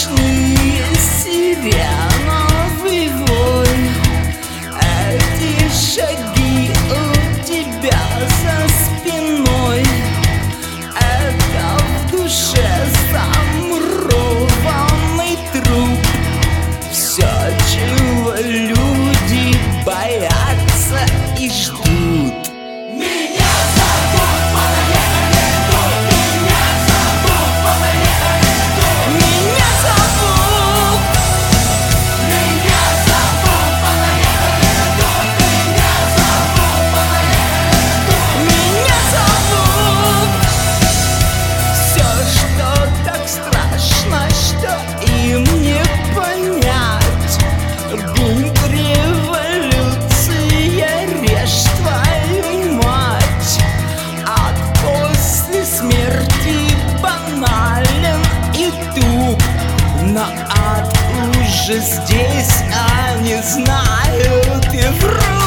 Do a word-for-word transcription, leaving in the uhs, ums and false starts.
страшные сиреновый вой. Эти шаги у тебя за спиной, это в душе замурованный труп. Все, чего люди боятся и ждут. Меня зовут, понаехали тут. Меня зовут, понаехали тут. Меня зовут, Меня зовут, понаехали тут. Меня зовут, понаехали тут. меня зовут. Все, что так страшно, что им не понять. Бунт, революция, режь твою мать. А после смерти банален и туп. Но ад уже здесь, они знают и врут.